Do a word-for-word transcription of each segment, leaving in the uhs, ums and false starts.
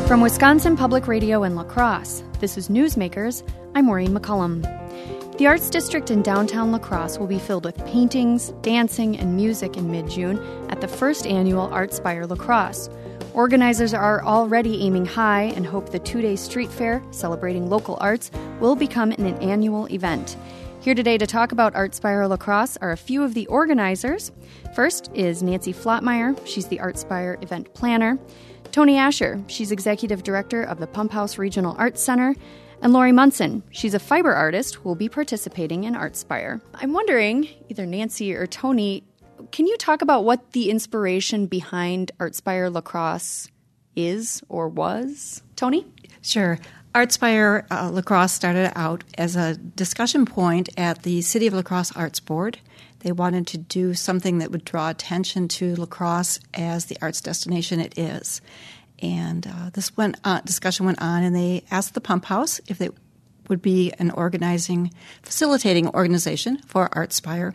From Wisconsin Public Radio in La Crosse, this is Newsmakers. I'm Maureen McCullum. The Arts District in downtown La Crosse will be filled with paintings, dancing, and music in mid-June at the first annual Artspire La Crosse. Organizers are already aiming high and hope the two-day street fair celebrating local arts will become an annual event. Here today to talk about Artspire La Crosse are a few of the organizers. First is Nancy Flottmeyer. She's the Artspire event planner. Tony Asher, she's executive director of the Pump House Regional Arts Center, and Lori Munson, she's a fiber artist who will be participating in Artspire. I'm wondering, either Nancy or Tony, can you talk about what the inspiration behind Artspire La Crosse is or was? Tony? Sure. Artspire uh, La Crosse started out as a discussion point at the City of La Crosse Arts Board. They wanted to do something that would draw attention to La Crosse as the arts destination it is. And uh, this went on, discussion went on, and they asked the Pump House if they would be an organizing, facilitating organization for Artspire.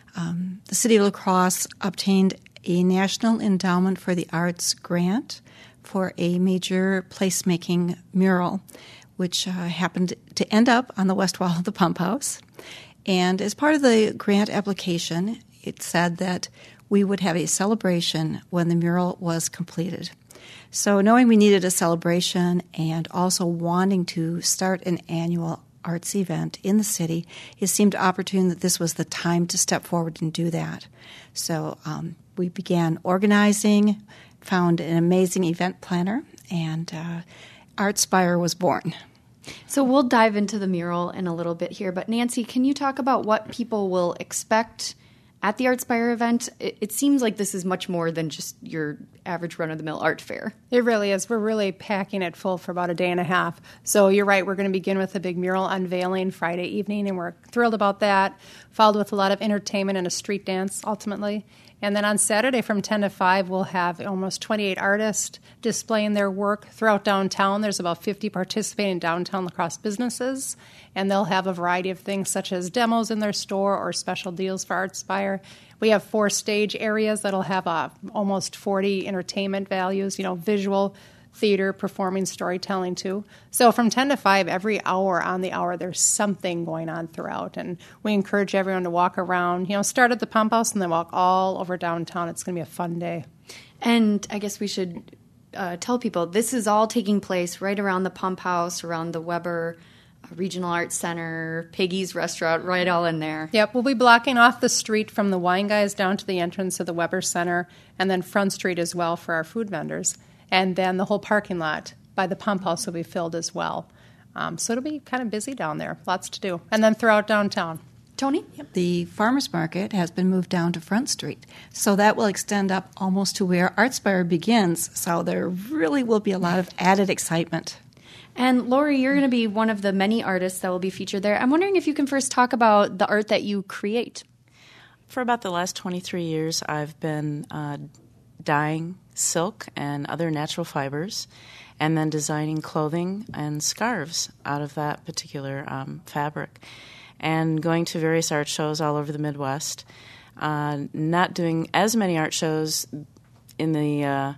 Um, the City of La Crosse obtained a National Endowment for the Arts grant for a major placemaking mural, which uh, happened to end up on the west wall of the Pump House. And as part of the grant application, it said that we would have a celebration when the mural was completed. So knowing we needed a celebration and also wanting to start an annual arts event in the city, it seemed opportune that this was the time to step forward and do that. So um, we began organizing, found an amazing event planner, and uh, Artspire was born. So we'll dive into the mural in a little bit here, but Nancy, can you talk about what people will expect at the Artspire event? It, it seems like this is much more than just your average run-of-the-mill art fair. It really is. We're really packing it full for about a day and a half. So you're right, we're going to begin with a big mural unveiling Friday evening, and we're thrilled about that, followed with a lot of entertainment and a street dance, ultimately. And then on Saturday from ten to five, we'll have almost twenty-eight artists displaying their work throughout downtown. There's about fifty participating downtown La Crosse businesses, and they'll have a variety of things such as demos in their store or special deals for Artspire. We have four stage areas that'll have uh, almost forty entertainment values, you know, visual, theater, performing, storytelling too. So from ten to five, every hour on the hour, there's something going on throughout. And we encourage everyone to walk around, you know, start at the Pump House and then walk all over downtown. It's going to be a fun day. And I guess we should uh, tell people this is all taking place right around the Pump House, around the Weber Regional Arts Center, Piggy's Restaurant, right all in there. Yep, we'll be blocking off the street from the Wine Guys down to the entrance of the Weber Center, and then Front Street as well for our food vendors. And then the whole parking lot by the Pump House will be filled as well. Um, so it'll be kind of busy down there, lots to do. And then throughout downtown. Tony? Yep. The farmers market has been moved down to Front Street, so that will extend up almost to where Artspire begins. So there really will be a lot of added excitement. And Lori, you're going to be one of the many artists that will be featured there. I'm wondering if you can first talk about the art that you create. For about the last twenty-three years, I've been uh, dyeing silk and other natural fibers, and then designing clothing and scarves out of that particular um, fabric, and going to various art shows all over the Midwest. Uh, not doing as many art shows in the uh,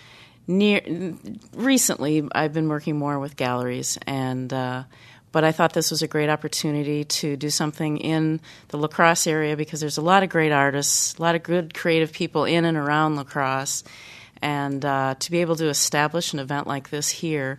near recently. I've been working more with galleries, and uh, but I thought this was a great opportunity to do something in the La Crosse area because there's a lot of great artists, a lot of good creative people in and around La Crosse. And uh, to be able to establish an event like this here,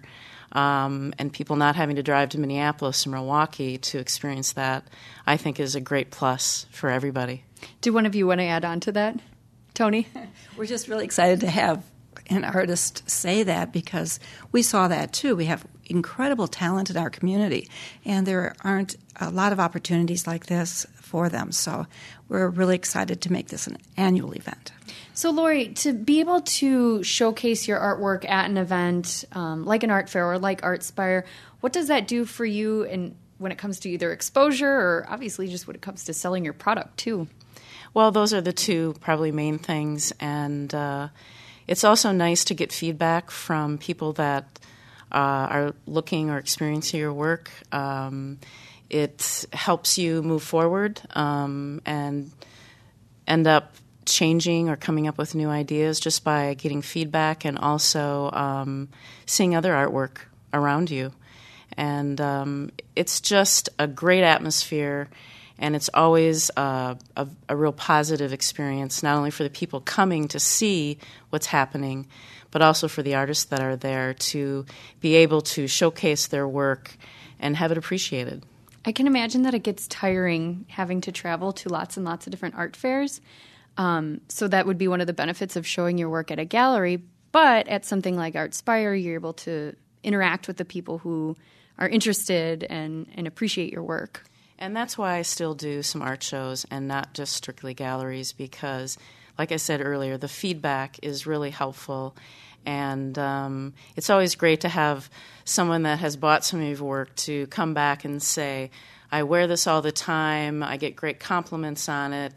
um, and people not having to drive to Minneapolis or Milwaukee to experience that, I think is a great plus for everybody. Do one of you want to add on to that? Tony? We're just really excited to have an artist say that because we saw that too. We have incredible talent in our community, and there aren't a lot of opportunities like this for them. So we're really excited to make this an annual event. So, Lori, to be able to showcase your artwork at an event um, like an art fair or like Artspire, what does that do for you in, when it comes to either exposure or obviously just when it comes to selling your product too? Well, those are the two probably main things, and uh, it's also nice to get feedback from people that uh, are looking or experiencing your work. Um, it helps you move forward um, and end up changing or coming up with new ideas just by getting feedback and also um, seeing other artwork around you. And um, it's just a great atmosphere, and it's always uh, a, a real positive experience, not only for the people coming to see what's happening, but also for the artists that are there to be able to showcase their work and have it appreciated. I can imagine that it gets tiring having to travel to lots and lots of different art fairs. Um, so that would be one of the benefits of showing your work at a gallery. But at something like Artspire, you're able to interact with the people who are interested and, and appreciate your work. And that's why I still do some art shows and not just strictly galleries, because, like I said earlier, the feedback is really helpful. And um, it's always great to have someone that has bought some of your work to come back and say, I wear this all the time, I get great compliments on it.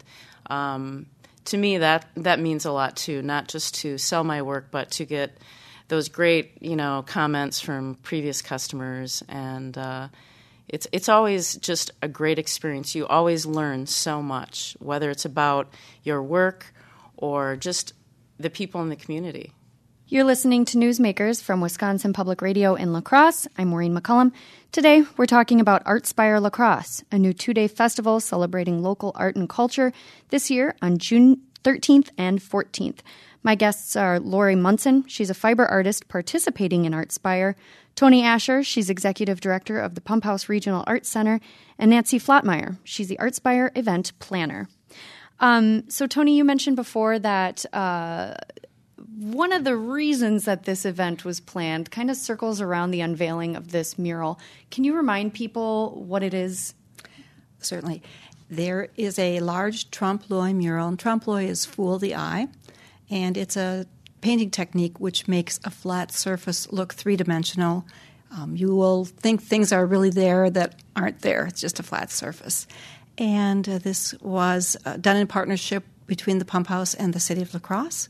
Um, to me, that, that means a lot, too, not just to sell my work, but to get those great, you know, comments from previous customers. And uh, it's it's always just a great experience. You always learn so much, whether it's about your work or just the people in the community. You're listening to Newsmakers from Wisconsin Public Radio in La Crosse. I'm Maureen McCullum. Today, we're talking about Artspire La Crosse, a new two-day festival celebrating local art and culture this year on June thirteenth and fourteenth. My guests are Lori Munson. She's a fiber artist participating in Artspire. Tony Asher. She's executive director of the Pump House Regional Arts Center. And Nancy Flottmeyer. She's the Artspire event planner. Um, so, Tony, you mentioned before that uh, one of the reasons that this event was planned kind of circles around the unveiling of this mural. Can you remind people what it is? Certainly. There is a large trompe-l'oeil mural, and trompe-l'oeil is fool the eye, and it's a painting technique which makes a flat surface look three-dimensional. Um, you will think things are really there that aren't there. It's just a flat surface. And uh, this was uh, done in partnership between the Pump House and the City of La Crosse,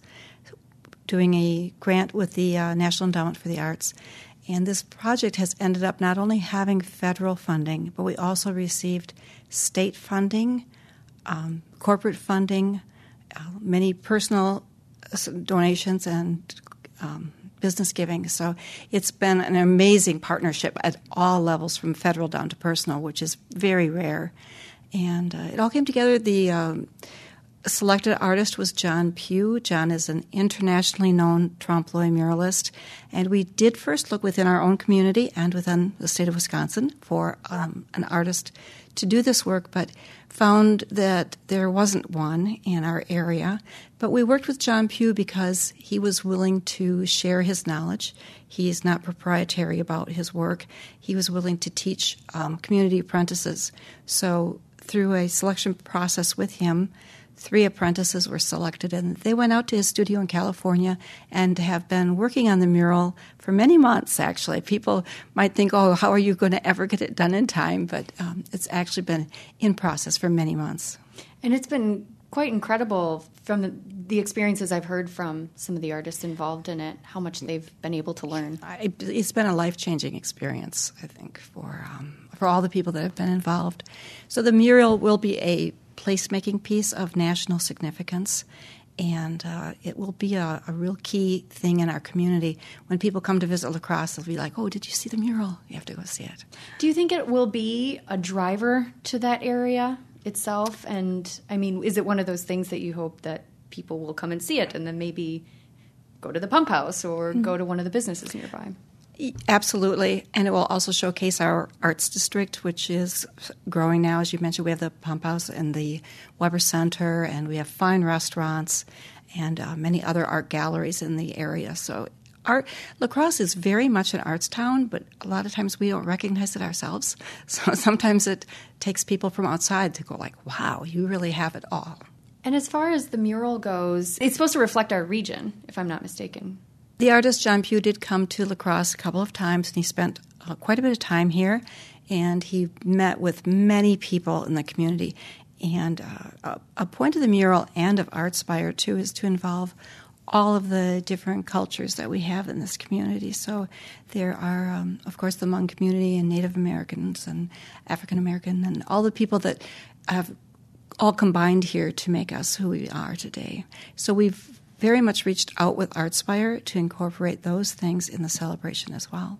doing a grant with the uh, National Endowment for the Arts. And this project has ended up not only having federal funding, but we also received state funding, um, corporate funding, uh, many personal donations, and um, business giving. So it's been an amazing partnership at all levels, from federal down to personal, which is very rare. And uh, it all came together. The um, selected artist was John Pugh. John is an internationally known trompe-l'oeil muralist. And we did first look within our own community and within the state of Wisconsin for um, an artist to do this work, but found that there wasn't one in our area. But we worked with John Pugh because he was willing to share his knowledge. He's not proprietary about his work. He was willing to teach um, community apprentices. So through a selection process with him, three apprentices were selected, and they went out to his studio in California and have been working on the mural for many months, actually. People might think, oh, how are you going to ever get it done in time? But um, it's actually been in process for many months. And it's been quite incredible from the, the experiences I've heard from some of the artists involved in it, how much they've been able to learn. I, it's been a life-changing experience, I think, for um, for all the people that have been involved. So the mural will be a placemaking piece of national significance, and uh, it will be a, a real key thing in our community. When people come to visit La Crosse, they'll be like, oh, did you see the mural? You have to go see it. Do you think it will be a driver to that area itself? And, I mean, is it one of those things that you hope that people will come and see it and then maybe go to the Pump House or mm-hmm. go to one of the businesses nearby? Absolutely, and it will also showcase our arts district, which is growing now. As you mentioned, we have the Pump House and the Weber Center, and we have fine restaurants and uh, many other art galleries in the area. So art, La Crosse is very much an arts town, but a lot of times we don't recognize it ourselves. So sometimes it takes people from outside to go like, wow, you really have it all. And as far as the mural goes, it's supposed to reflect our region, if I'm not mistaken. The artist John Pugh did come to La Crosse a couple of times, and he spent uh, quite a bit of time here, and he met with many people in the community. And uh, a point of the mural and of Artspire, too, is to involve all of the different cultures that we have in this community. So there are, um, of course, the Hmong community and Native Americans and African American and all the people that have all combined here to make us who we are today. So we've very much reached out with ArtSpire to incorporate those things in the celebration as well.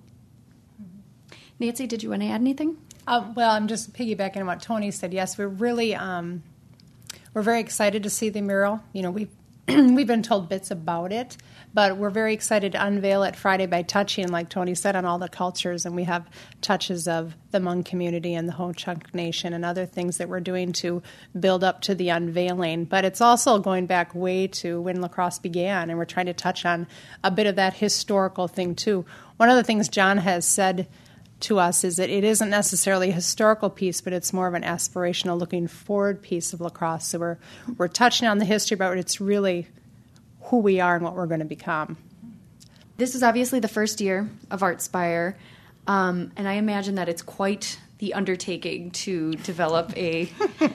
Nancy, did you want to add anything? Uh, well, I'm just piggybacking on what Tony said. Yes, we're really um, we're very excited to see the mural. You know, we've we've been told bits about it, but we're very excited to unveil it Friday by touching, like Tony said, on all the cultures. And we have touches of the Hmong community and the Ho-Chunk Nation and other things that we're doing to build up to the unveiling. But it's also going back way to when La Crosse began, and we're trying to touch on a bit of that historical thing, too. One of the things John has said to us is that it isn't necessarily a historical piece, but it's more of an aspirational looking forward piece of La Crosse. So we're we're touching on the history, but it's really who we are and what we're going to become. This is obviously the first year of ArtSpire, um, and I imagine that it's quite the undertaking to develop a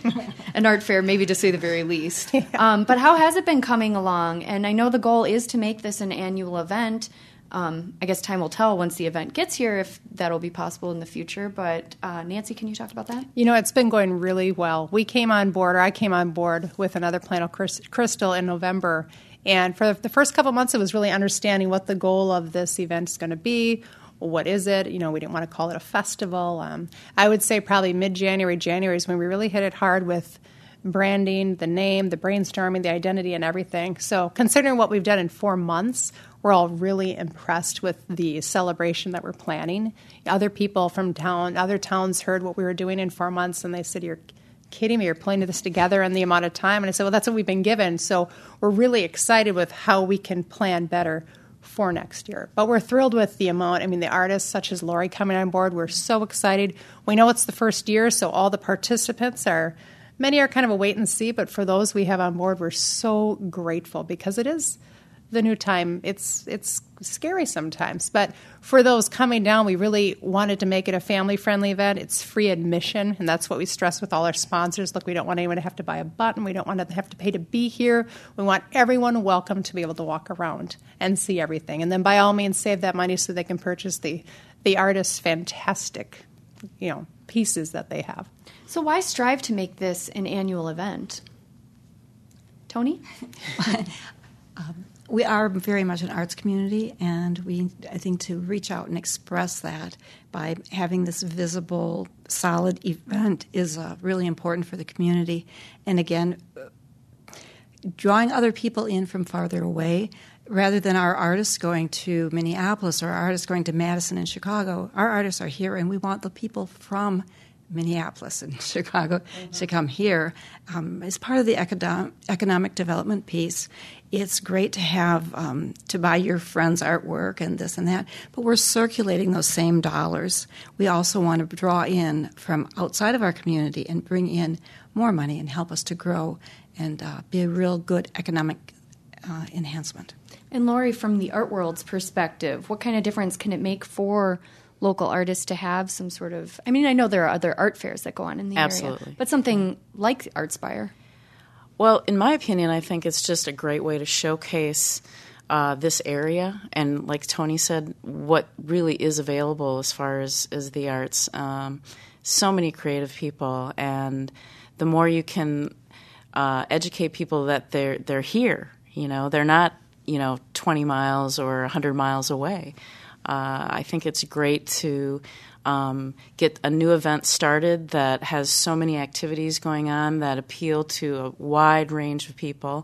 an art fair, maybe to say the very least. Yeah. Um, but how has it been coming along? And I know the goal is to make this an annual event. Um, I guess time will tell once the event gets here if that'll be possible in the future. But uh, Nancy, can you talk about that? You know, it's been going really well. We came on board, or I came on board with another Plano Crystal in November. And for the first couple months, it was really understanding what the goal of this event is going to be. What is it? You know, we didn't want to call it a festival. Um, I would say probably mid-January, January is when we really hit it hard with branding, the name, the brainstorming, the identity, and everything. So considering what we've done in four months, we're all really impressed with the celebration that we're planning. Other people from town, other towns heard what we were doing in four months, and they said, "You're kidding me, you're putting this together in the amount of time." And I said, well, that's what we've been given. So we're really excited with how we can plan better for next year. But we're thrilled with the amount. I mean, the artists such as Lori coming on board, we're so excited. We know it's the first year, so all the participants are, many are kind of a wait and see, but for those we have on board, we're so grateful because it is the new time. It's it's scary sometimes. But for those coming down, we really wanted to make it a family-friendly event. It's free admission, and that's what we stress with all our sponsors. Look, we don't want anyone to have to buy a button. We don't want to have to pay to be here. We want everyone welcome to be able to walk around and see everything. And then by all means, save that money so they can purchase the, the artists' fantastic, you know, pieces that they have. So why strive to make this an annual event? Tony? um, We are very much an arts community, and we, I think, to reach out and express that by having this visible, solid event is uh, really important for the community. And again, drawing other people in from farther away, rather than our artists going to Minneapolis or our artists going to Madison and Chicago, our artists are here, and we want the people from Minneapolis and Chicago mm-hmm. to come here. Um, as part of the economic, economic development piece, it's great to have um, to buy your friend's artwork and this and that, but we're circulating those same dollars. We also want to draw in from outside of our community and bring in more money and help us to grow and uh, be a real good economic uh, enhancement. And Lori, from the art world's perspective, what kind of difference can it make for local artists to have some sort of, I mean, I know there are other art fairs that go on in the Absolutely. area, but something like ArtSpire? Well, in my opinion, I think it's just a great way to showcase uh, this area and, like Tony said, what really is available as far as, as the arts. Um, so many creative people, and the more you can uh, educate people that they're they're here, you know, they're not, you know, twenty miles or one hundred miles away. Uh, I think it's great to um, get a new event started that has so many activities going on that appeal to a wide range of people.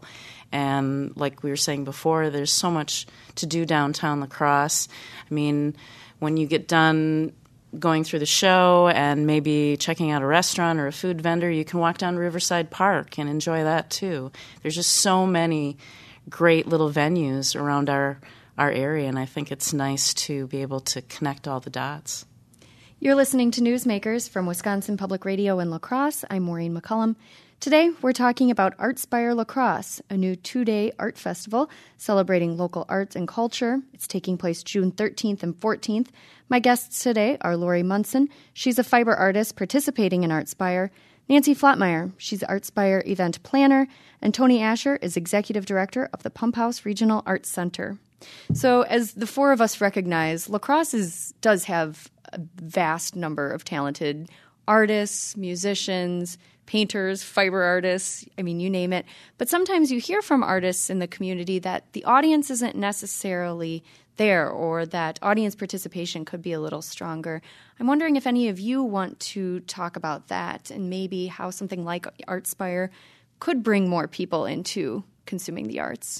And like we were saying before, there's so much to do downtown La Crosse. I mean, when you get done going through the show and maybe checking out a restaurant or a food vendor, you can walk down Riverside Park and enjoy that too. There's just so many great little venues around our our area, and I think it's nice to be able to connect all the dots. You're listening to Newsmakers from Wisconsin Public Radio in La Crosse. I'm Maureen McCullum. Today, we're talking about ArtSpire La Crosse, a new two-day art festival celebrating local arts and culture. It's taking place June thirteenth and fourteenth. My guests today are Lori Munson. She's a fiber artist participating in ArtSpire. Nancy Flatmeyer, she's ArtSpire event planner. And Tony Asher is executive director of the Pump House Regional Arts Center. So as the four of us recognize, La Crosse is, does have a vast number of talented artists, musicians, painters, fiber artists, I mean, you name it. But sometimes you hear from artists in the community that the audience isn't necessarily there, or that audience participation could be a little stronger. I'm wondering if any of you want to talk about that and maybe how something like ArtSpire could bring more people into consuming the arts.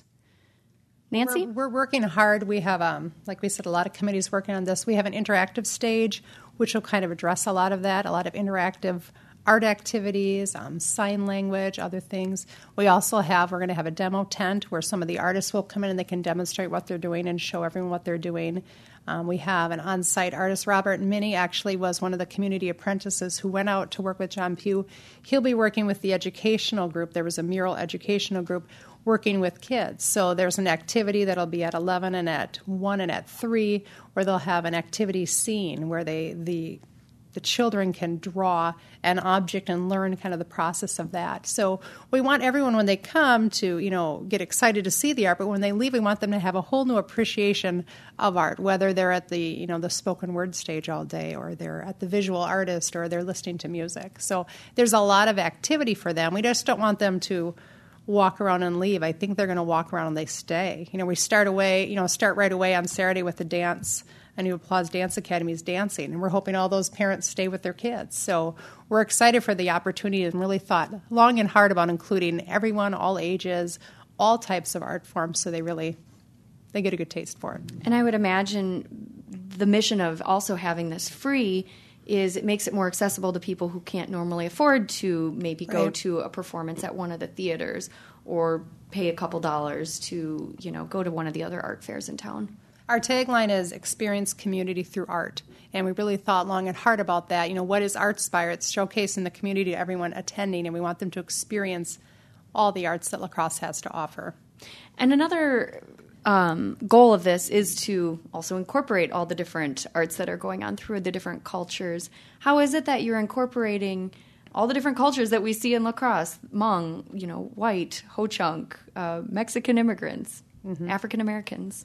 Nancy? We're, we're working hard. We have, um, like we said, a lot of committees working on this. We have an interactive stage, which will kind of address a lot of that, a lot of interactive art activities, um, sign language, other things. We also have, we're going to have a demo tent where some of the artists will come in and they can demonstrate what they're doing and show everyone what they're doing. Um, we have an on-site artist. Robert Minnie actually was one of the community apprentices who went out to work with John Pugh. He'll be working with the educational group. There was a mural educational group working with kids. So there's an activity that'll be at eleven and at one and at three, where they'll have an activity scene where they the the children can draw an object and learn kind of the process of that. So we want everyone when they come to, you know, get excited to see the art, but when they leave, we want them to have a whole new appreciation of art, whether they're at the, you know, the spoken word stage all day, or they're at the visual artist, or they're listening to music. So there's a lot of activity for them. We just don't want them to walk around and leave. I think they're going to walk around and they stay. You know, we start away, you know, start right away on Saturday with the dance. A New Applause Dance Academy is dancing, and we're hoping all those parents stay with their kids. So we're excited for the opportunity and really thought long and hard about including everyone, all ages, all types of art forms, so they really they get a good taste for it. And I would imagine the mission of also having this free is it makes it more accessible to people who can't normally afford to maybe go Right. to a performance at one of the theaters, or pay a couple dollars to, you know, go to one of the other art fairs in town. Our tagline is experience community through art, and we really thought long and hard about that. You know, what is ArtSpire? It's showcasing the community to everyone attending, and we want them to experience all the arts that La Crosse has to offer. And another um, goal of this is to also incorporate all the different arts that are going on through the different cultures. How is it that you're incorporating all the different cultures that we see in La Crosse? Hmong, you know, white, Ho-Chunk, uh, Mexican immigrants, mm-hmm. African Americans.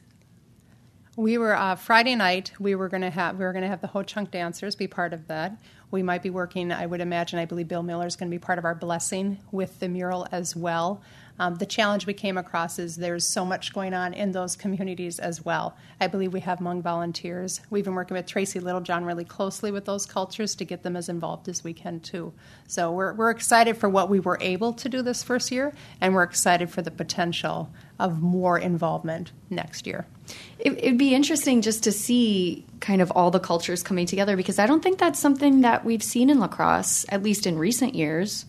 We were uh, Friday night. We were going to have we were going to have the Ho-Chunk dancers be part of that. We might be working. I would imagine. I believe Bill Miller is going to be part of our blessing with the mural as well. Um, the challenge we came across is there's so much going on in those communities as well. I believe we have Hmong volunteers. We've been working with Tracy Littlejohn really closely with those cultures to get them as involved as we can too. So we're we're excited for what we were able to do this first year, and we're excited for the potential of more involvement next year. It, it'd be interesting just to see kind of all the cultures coming together, because I don't think that's something that we've seen in La Crosse, at least in recent years.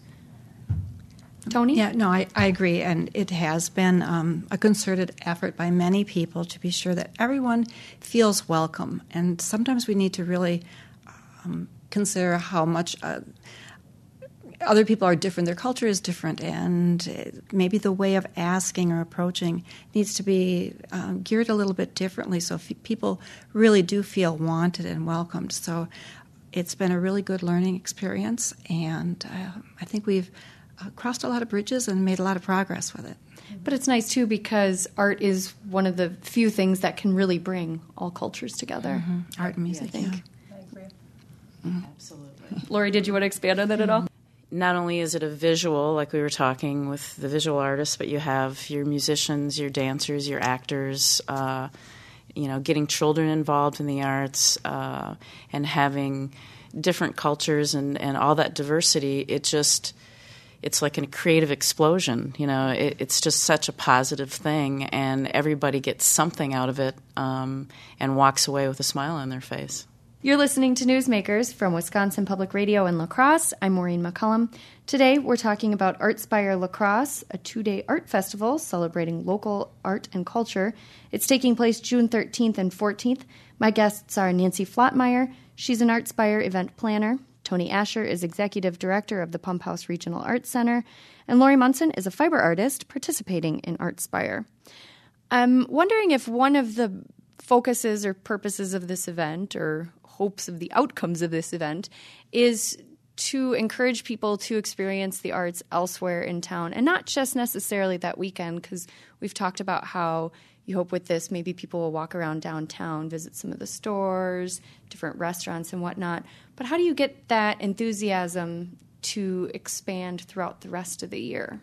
Tony? Yeah, no, I, I agree. And it has been um, a concerted effort by many people to be sure that everyone feels welcome. And sometimes we need to really um, consider how much uh, other people are different. Their culture is different. And maybe the way of asking or approaching needs to be um, geared a little bit differently so f- people really do feel wanted and welcomed. So it's been a really good learning experience. And uh, I think we've Uh, crossed a lot of bridges and made a lot of progress with it. But it's nice, too, because art is one of the few things that can really bring all cultures together. Mm-hmm. Art and music, I think. Yeah. I agree. Mm-hmm. Absolutely. Lori, did you want to expand on that at all? Not only is it a visual, like we were talking with the visual artists, but you have your musicians, your dancers, your actors, uh, you know, getting children involved in the arts, uh, and having different cultures and, and all that diversity. It just... It's like a creative explosion, you know. It, it's just such a positive thing, and everybody gets something out of it um, and walks away with a smile on their face. You're listening to Newsmakers from Wisconsin Public Radio in La Crosse. I'm Maureen McCullum. Today, we're talking about ArtSpire La Crosse, a two-day art festival celebrating local art and culture. It's taking place June thirteenth and fourteenth. My guests are Nancy Flottmeyer. She's an ArtSpire event planner. Tony Asher is executive director of the Pump House Regional Arts Center, and Lori Munson is a fiber artist participating in ArtSpire. I'm wondering if one of the focuses or purposes of this event, or hopes of the outcomes of this event, is to encourage people to experience the arts elsewhere in town, and not just necessarily that weekend, because we've talked about how you hope with this maybe people will walk around downtown, visit some of the stores, different restaurants and whatnot. But how do you get that enthusiasm to expand throughout the rest of the year?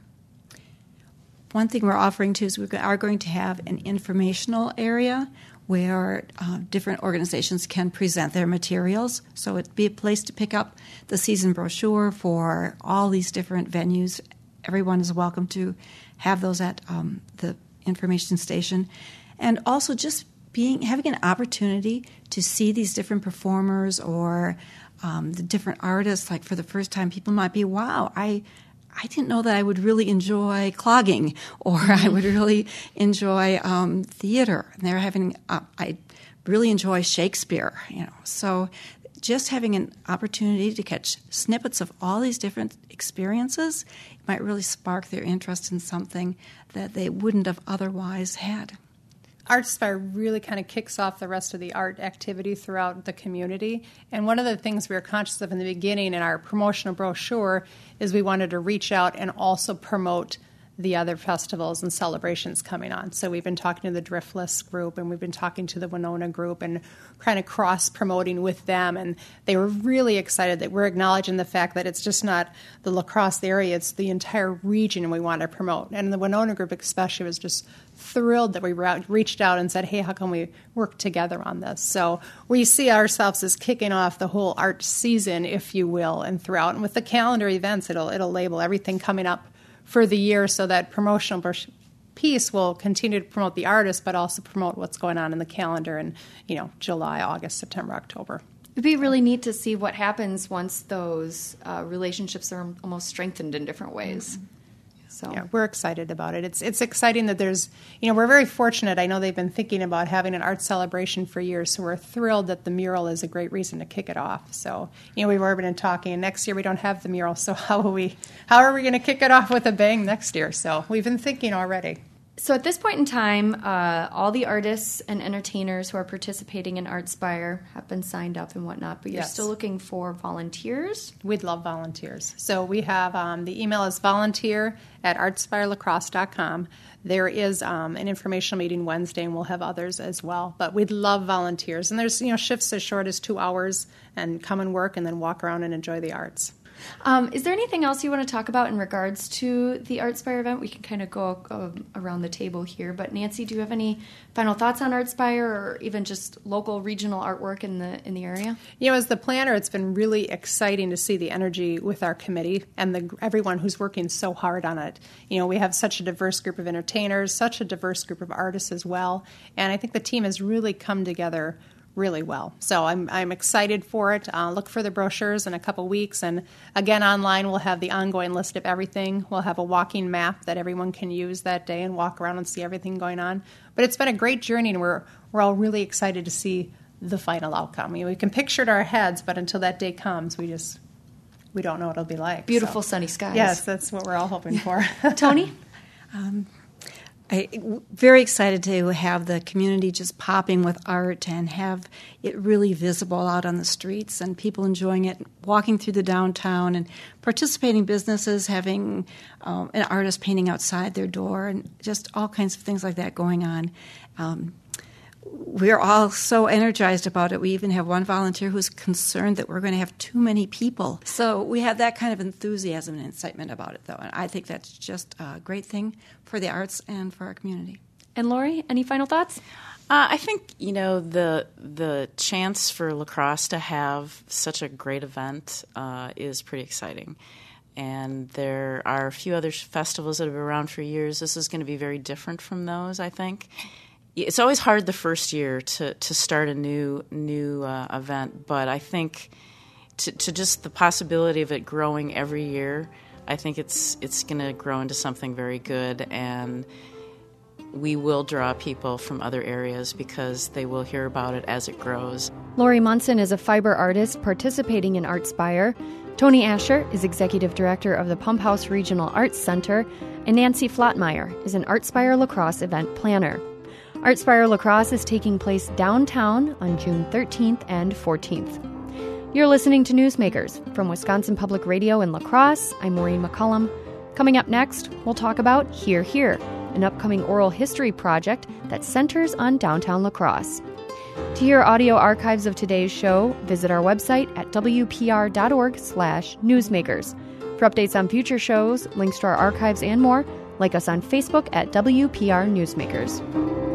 One thing we're offering too is we are going to have an informational area where uh, different organizations can present their materials. So it'd be a place to pick up the season brochure for all these different venues. Everyone is welcome to have those at um, the information station. And also just being having an opportunity to see these different performers or um, the different artists. Like for the first time, people might be, wow, I I didn't know that I would really enjoy clogging, or I would really enjoy um, theater. And they're having, uh, I really enjoy Shakespeare, you know. So just having an opportunity to catch snippets of all these different experiences might really spark their interest in something that they wouldn't have otherwise had. ArtSpire really kind of kicks off the rest of the art activity throughout the community. And one of the things we were conscious of in the beginning in our promotional brochure is we wanted to reach out and also promote the other festivals and celebrations coming on. So we've been talking to the Driftless group, and we've been talking to the Winona group and kind of cross-promoting with them. And they were really excited that we're acknowledging the fact that it's just not the La Crosse area, it's the entire region we want to promote. And the Winona group especially was just thrilled that we reached out and said, hey, how can we work together on this? So we see ourselves as kicking off the whole art season, if you will, and throughout. And with the calendar events, it'll it'll label everything coming up for the year, so that promotional piece will continue to promote the artist, but also promote what's going on in the calendar in, you know, July, August, September, October. It'd be really neat to see what happens once those uh, relationships are almost strengthened in different ways. Mm-hmm. So yeah, we're excited about it. It's it's exciting that there's, you know, we're very fortunate. I know they've been thinking about having an art celebration for years, so we're thrilled that the mural is a great reason to kick it off. So, you know, we've already been talking, and next year we don't have the mural, so how are we, how are we going to kick it off with a bang next year? So we've been thinking already. So at this point in time, uh, all the artists and entertainers who are participating in ArtSpire have been signed up and whatnot, but you're yes. still looking for volunteers? We'd love volunteers. So we have, um, the email is volunteer at artspire lacrosse dot com. There is um, an informational meeting Wednesday, and we'll have others as well. But we'd love volunteers. And there's, you know, shifts as short as two hours, and come and work and then walk around and enjoy the arts. Um, is there anything else you want to talk about in regards to the ArtSpire event? We can kind of go uh, around the table here. But Nancy, do you have any final thoughts on ArtSpire, or even just local, regional artwork in the in the area? You know, as the planner, it's been really exciting to see the energy with our committee and the, everyone who's working so hard on it. You know, we have such a diverse group of entertainers, such a diverse group of artists as well. And I think the team has really come together really well. So I'm I'm excited for it. Uh, look for the brochures in a couple weeks. And again, online we'll have the ongoing list of everything. We'll have a walking map that everyone can use that day and walk around and see everything going on. But it's been a great journey, and we're we're all really excited to see the final outcome. I mean, we can picture it in our heads, but until that day comes, we just we don't know what it'll be like. Beautiful so. Sunny skies. Yes, that's what we're all hoping for. Tony? Um, I'm very excited to have the community just popping with art and have it really visible out on the streets and people enjoying it, walking through the downtown and participating businesses, having um, an artist painting outside their door, and just all kinds of things like that going on. Um, we're all so energized about it. We even have one volunteer who's concerned that we're going to have too many people. So we have that kind of enthusiasm and excitement about it, though. And I think that's just a great thing for the arts and for our community. And Lori, any final thoughts? Uh, I think, you know, the the chance for La Crosse to have such a great event uh, is pretty exciting. And there are a few other festivals that have been around for years. This is going to be very different from those, I think. It's always hard the first year to, to start a new new uh, event, but I think to, to just the possibility of it growing every year, I think it's it's going to grow into something very good, and we will draw people from other areas because they will hear about it as it grows. Lori Munson is a fiber artist participating in ArtSpire. Tony Asher is Executive Director of the Pump House Regional Arts Center, and Nancy Flottmeyer is an ArtSpire La Crosse event planner. ArtSpire La Crosse is taking place downtown on June thirteenth and fourteenth. You're listening to Newsmakers from Wisconsin Public Radio in La Crosse. I'm Maureen McCullum. Coming up next, we'll talk about Here, Here, an upcoming oral history project that centers on downtown La Crosse. To hear audio archives of today's show, visit our website at w p r dot org slash newsmakers. For updates on future shows, links to our archives, and more, like us on Facebook at W P R Newsmakers.